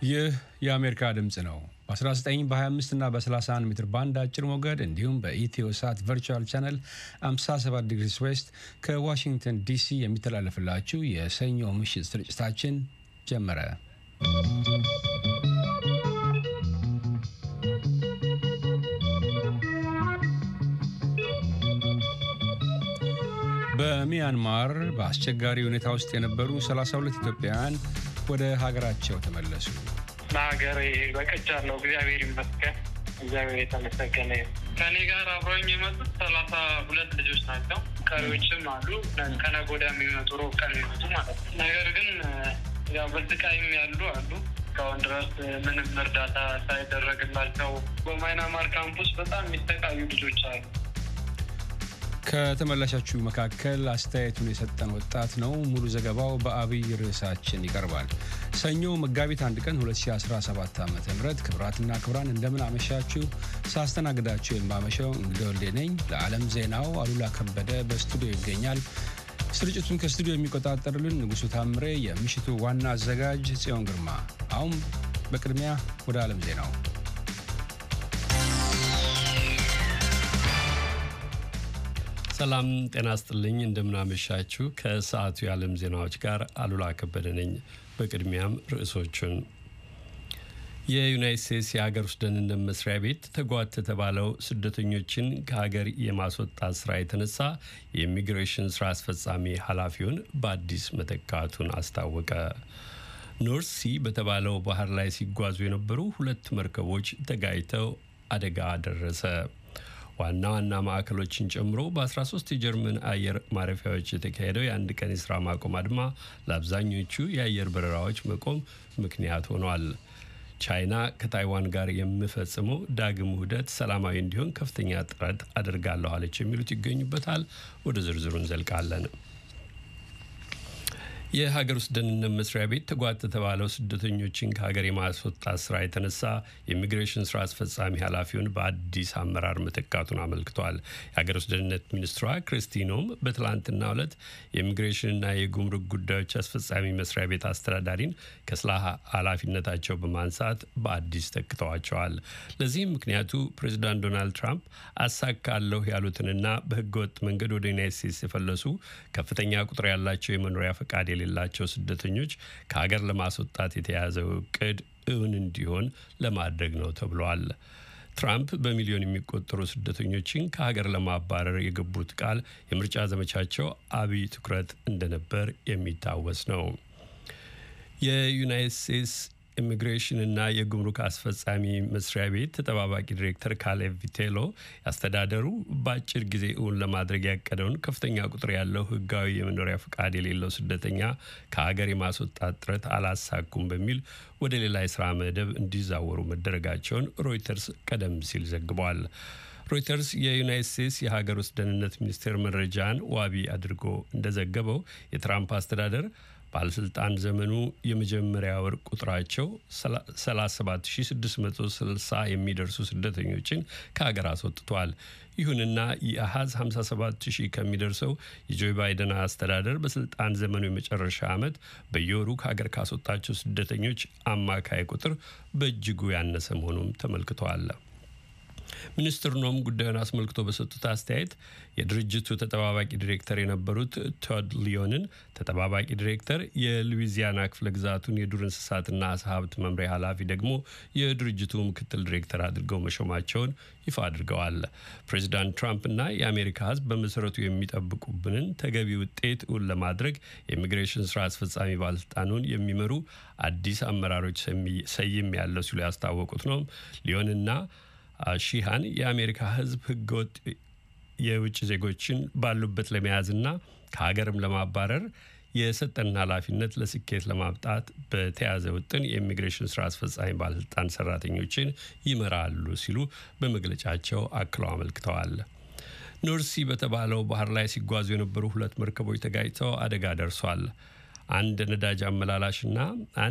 ይህ የአሜሪካ ድምጽ ነው። በ19 በ25 እና በ31 ሜትር ባንድ አጭር ሞገድ እንዲሁም በኢትዮ ሳት ቨርቹዋል ቻነል 57 ዲግሪ ዌስት ከዋሽንግተን ዲሲ የሚተላለፍላችሁ የሰኞ ምሽት ስርጭታችን ጀመረ። በሚያንማር በአስቸጋሪ ሁኔታ ውስጥ የነበሩ 32 ኢትዮጵያውያን ወደ ሀገራቸው ተመለሱ። ለሀገሬ በቅቻለሁ። እግዚአብሔር ይመስገን። እግዚአብሔር የተመሰገነ ይሁን። ከኔ ጋር አብረውኝ የመጡት 32 ልጆች ናቸው። ቀሪዎችም አሉ። ከነገ ወዲያ የሚመጡ ሮብ ቀን የሚመጡ ማለት ነው። ነገር ግን ያው በስቃይም ያሉ አሉ። እስካሁን ድረስ ምንም እርዳታ ሳይደረግላቸው በማይናማር ካምፑስ በጣም የሚሰቃዩ ልጆች አሉ። ከተመላሻችሁ መካከል አስተያየቱን የሰጠን ወጣት ነው። ሙሉ ዘገባው በአብይ ርዕሳችን ይቀርባል። ሰኞ መጋቢት 1 ቀን 2017 ዓ.ም ክብራትና ክብራን እንደምን አመሻችሁ። ሳስተናግዳችሁ የማመሸው እንግዲህ ወልዴ ነኝ። ለዓለም ዜናው አሉላ ከበደ በስቱዲዮ ይገኛል። ስርጭቱን ከስቱዲዮ የሚቆጣጠርልን ንጉሱ ታምሬ፣ የምሽቱ ዋና አዘጋጅ ጽዮን ግርማ። አሁን በቅድሚያ ወደ ዓለም ዜናው። ሰላም ጤና ይስጥልኝ። እንደምናመሻችሁ። ከሰዓቱ የዓለም ዜናዎች ጋር አሉላ ከበደ ነኝ። በቅድሚያም ርዕሶቹን። የዩናይትድ ስቴትስ የሀገር ውስጥ ደህንነት መስሪያ ቤት ተጓተተ የተባለው ስደተኞችን ከሀገር የማስወጣት ስራ የተነሳ የኢሚግሬሽን ስራ አስፈጻሚ ኃላፊውን በአዲስ መተካቱን አስታወቀ። ኖርዝ ሲ በተባለው ባህር ላይ ሲጓዙ የነበሩ 2 መርከቦች ተጋጭተው አደጋ ደረሰ። ዋና ዋና ማዕከሎችን ጨምሮ በ13 የጀርመን አየር ማረፊያዎች የተካሄደው የአንድ ቀን የስራ ማቆም አድማ ለአብዛኞቹ የአየር በረራዎች መቆም ምክንያት ሆኗል። ቻይና ከታይዋን ጋር የሚፈጽመው ዳግም ውህደት ሰላማዊ እንዲሆን ከፍተኛ ጥረት አድርጋለሁ አለች። የሚሉት ይገኙበታል። ወደ ዝርዝሩ እንዘልቃለን። የሀገር ውስጥ ደህንነት መስሪያ ቤት ተጓተተ የተባለው ስደተኞችን ከሀገር የማስወጣት ስራ የተነሳ የኢሚግሬሽን ስራ አስፈጻሚ ኃላፊውን በአዲስ አመራር መተካቱን አመልክቷል። የሀገር ውስጥ ደህንነት ሚኒስትሯ ክሪስቲ ኖም በትላንትናው ዕለት የኢሚግሬሽንና የጉምሩክ ጉዳዮች አስፈጻሚ መስሪያ ቤት አስተዳዳሪን ከስራ ኃላፊነታቸው በማንሳት በአዲስ ተክተዋቸዋል። ለዚህም ምክንያቱ ፕሬዚዳንት ዶናልድ ትራምፕ አሳካለሁ ያሉትንና በህገወጥ መንገድ ወደ ዩናይትድ ስቴትስ የፈለሱ ከፍተኛ ቁጥር ያላቸው የመኖሪያ ፈቃድ የሌላቸው ስደተኞች ከሀገር ለማስወጣት የተያዘው እቅድ እውን እንዲሆን ለማድረግ ነው ተብሏል። ትራምፕ በሚሊዮን የሚቆጠሩ ስደተኞችን ከሀገር ለማባረር የገቡት ቃል የምርጫ ዘመቻቸው አብይ ትኩረት እንደነበር የሚታወስ ነው። የዩናይትድ ስቴትስ ኢሚግሬሽንና የጉምሩክ አስፈጻሚ መስሪያ ቤት ተጠባባቂ ዲሬክተር ካሌቭ ቪቴሎ ያስተዳደሩ በአጭር ጊዜ እውን ለማድረግ ያቀደውን ከፍተኛ ቁጥር ያለው ህጋዊ የመኖሪያ ፈቃድ የሌለው ስደተኛ ከሀገር የማስወጣት ጥረት አላሳኩም በሚል ወደ ሌላ የስራ መደብ እንዲዛወሩ መደረጋቸውን ሮይተርስ ቀደም ሲል ዘግቧል። ሮይተርስ የዩናይትድ ስቴትስ የሀገር ውስጥ ደህንነት ሚኒስቴር መረጃን ዋቢ አድርጎ እንደዘገበው የትራምፕ አስተዳደር ባለስልጣን ዘመኑ የመጀመሪያ ወር ቁጥራቸው 37660 የሚደርሱ ስደተኞችን ከሀገር አስወጥቷል። ይሁንና የአሃዝ 57000 ከሚደርሰው የጆ ባይደን አስተዳደር በስልጣን ዘመኑ የመጨረሻ ዓመት በየወሩ ከሀገር ካስወጣቸው ስደተኞች አማካይ ቁጥር በእጅጉ ያነሰ መሆኑም ተመልክቷል። ሚኒስትር ኖም ጉዳዩን አስመልክቶ በሰጡት አስተያየት የድርጅቱ ተጠባባቂ ዲሬክተር የነበሩት ቶድ ሊዮንን ተጠባባቂ ዲሬክተር፣ የሉዊዚያና ክፍለ ግዛቱን የዱር እንስሳትና አሳ ሀብት መምሪያ ኃላፊ ደግሞ የድርጅቱ ምክትል ዲሬክተር አድርገው መሾማቸውን ይፋ አድርገዋል። ፕሬዚዳንት ትራምፕና የአሜሪካ ሕዝብ በመሰረቱ የሚጠብቁብንን ተገቢ ውጤት እውን ለማድረግ የኢሚግሬሽን ስራ አስፈጻሚ ባለስልጣኑን የሚመሩ አዲስ አመራሮች ሰይም ያለው ሲሉ ያስታወቁት ነው። ሊዮንና ሺሃን የአሜሪካ ህዝብ ህገወጥ የውጭ ዜጎችን ባሉበት ለመያዝና ከሀገርም ለማባረር የሰጠን ኃላፊነት ለስኬት ለማብጣት በተያዘ ውጥን የኢሚግሬሽን ስራ አስፈጻሚ ባለስልጣን ሰራተኞችን ይመራሉ ሲሉ በመግለጫቸው አክለው አመልክተዋል። ኖርዝ ሲ በተባለው ባህር ላይ ሲጓዙ የነበሩ 2 መርከቦች ተጋጭተው አደጋ ደርሷል። አንድ ነዳጅ አመላላሽና